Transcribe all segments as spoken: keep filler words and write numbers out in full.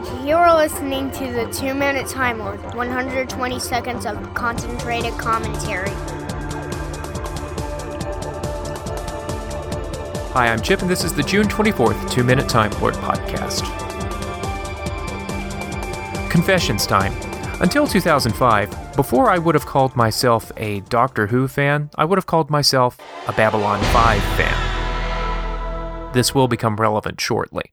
You're listening to the Two Minute Time Lord, one hundred twenty seconds of concentrated commentary. Hi, I'm Chip, and this is the June twenty-fourth Two Minute Time Lord podcast. Confessions time. Until two thousand five, before I would have called myself a Doctor Who fan, I would have called myself a Babylon five fan. This will become relevant shortly.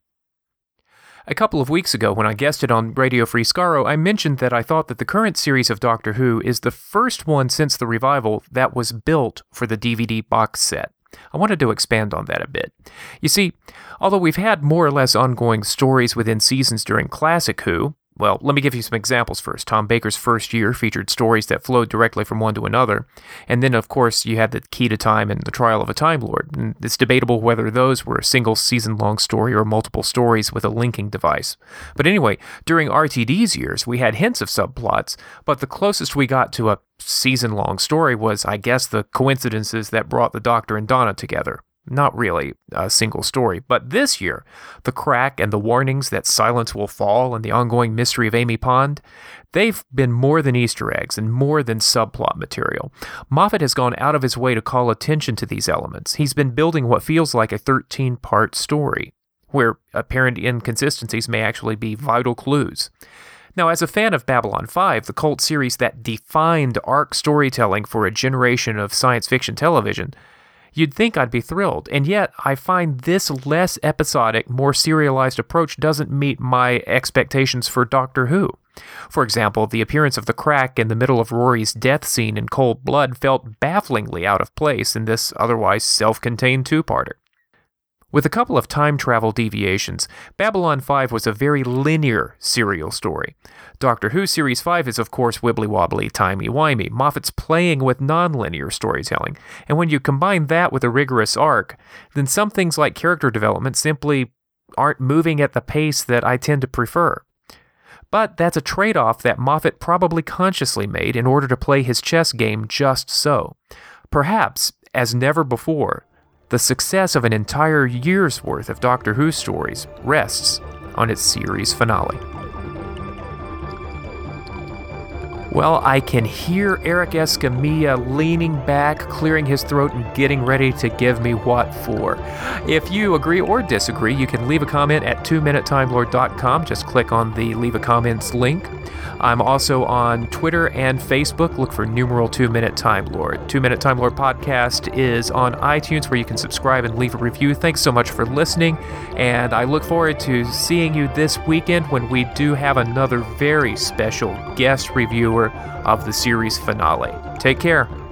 A couple of weeks ago, when I guested on Radio Free Skaro, I mentioned that I thought that the current series of Doctor Who is the first one since the revival that was built for the D V D box set. I wanted to expand on that a bit. You see, although we've had more or less ongoing stories within seasons during Classic Who, well, let me give you some examples first. Tom Baker's first year featured stories that flowed directly from one to another. And then, of course, you had the Key to Time and the Trial of a Time Lord. And it's debatable whether those were a single season-long story or multiple stories with a linking device. But anyway, during R T D's years, we had hints of subplots, but the closest we got to a season-long story was, I guess, the coincidences that brought the Doctor and Donna together. Not really a single story, but this year, the crack and the warnings that silence will fall and the ongoing mystery of Amy Pond, they've been more than Easter eggs and more than subplot material. Moffat has gone out of his way to call attention to these elements. He's been building what feels like a thirteen-part story, where apparent inconsistencies may actually be vital clues. Now, as a fan of Babylon five, the cult series that defined arc storytelling for a generation of science fiction television, you'd think I'd be thrilled, and yet I find this less episodic, more serialized approach doesn't meet my expectations for Doctor Who. For example, the appearance of the crack in the middle of Rory's death scene in Cold Blood felt bafflingly out of place in this otherwise self-contained two-parter. With a couple of time travel deviations, Babylon five was a very linear serial story. Doctor Who Series five is, of course, wibbly-wobbly, timey-wimey. Moffat's playing with non-linear storytelling, and when you combine that with a rigorous arc, then some things like character development simply aren't moving at the pace that I tend to prefer. But that's a trade-off that Moffat probably consciously made in order to play his chess game just so. Perhaps, as never before, the success of an entire year's worth of Doctor Who stories rests on its series finale. Well, I can hear Eric Escamilla leaning back, clearing his throat, and getting ready to give me what for. If you agree or disagree, you can leave a comment at two minute time lord dot com. Just click on the Leave a Comments link. I'm also on Twitter and Facebook. Look for numeral two minute time lord. two minute time lord podcast is on iTunes, where you can subscribe and leave a review. Thanks so much for listening, and I look forward to seeing you this weekend when we do have another very special guest reviewer of the series finale. Take care.